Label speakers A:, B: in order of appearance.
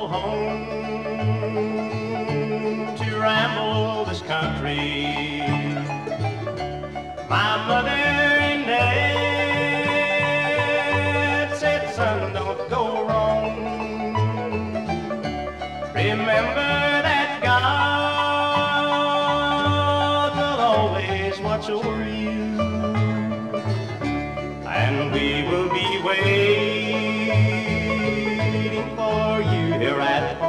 A: home to ramble this country. My mother and dad said, son, don't go wrong. Remember that God will always watch over you, and we will be waiting for you here at home.